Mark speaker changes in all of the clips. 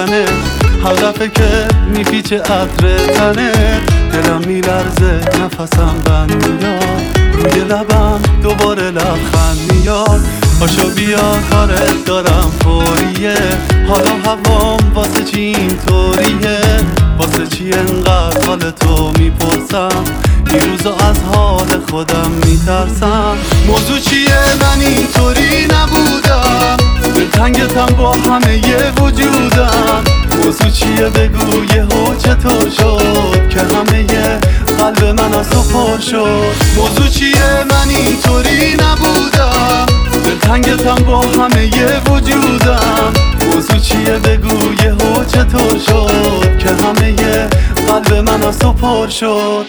Speaker 1: دیدنه، هر دفعه که میپیچه عطر تنه دلم میلرزه نفسم بند میاد، روی لبم دوباره لبخند میاد. پاشو بیا کارت دارم فوریه، حالا هوام واسه چی اینطوریه، واسه چی انقدر حال تو میپرسم، این روزا از حال خودم میترسم. موضوع چیه من اینطوری نبودم، دلتنگتم با همه ی وجودم. موضوع چیه بگو یهو چطور شد که همه ی قلب من از تو پر شد. موضوع چیه من اینطوری نبودم، دلتنگتم با همه ی وجودم. موضوع چیه بگو یهو چطور شد که همه ی قلب من از تو پر شد.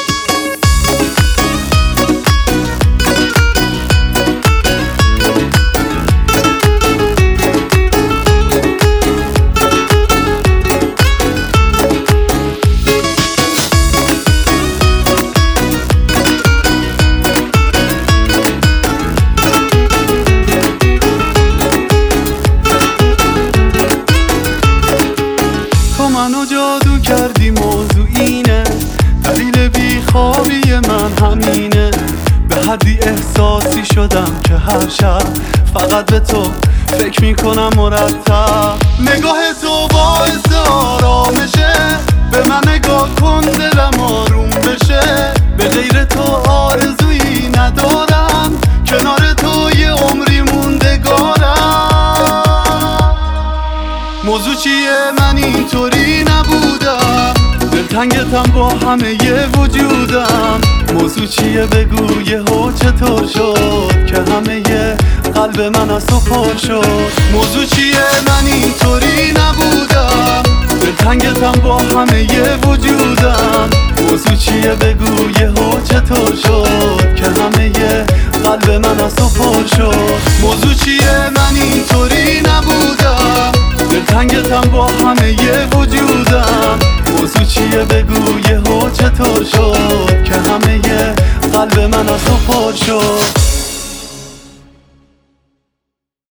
Speaker 1: منو جادو کردی، موضوع اینه، دلیل بیخوابی من همینه. به حدی احساسی شدم که هر شب فقط به تو فکر میکنم مرتب. نگاه تو باعث آرامشه، به من نگاه کن دلم آروم بشه. به غیر تو آرزویی ندارم، کنار تو یه عمری موندگارم. موضوع چیه من اینطوری نبودم، دلتنگتم با همه ی وجودم. موضوع چیه بگو یهو چطور شد که همه ی قلب من از تو پر شد. موضوع چیه من اینطوری نبودم، دلتنگتم با همه ی وجودم. موضوع چیه بگو یهو چطور شد که همه ی قلب من از تو پر شد. موضوع چیه من اینطوری نبودم، دلتنگتم با همه ی وجودم. موضوع چیه بگو یهو چطور شد که همه ی قلب من از تو پر شد.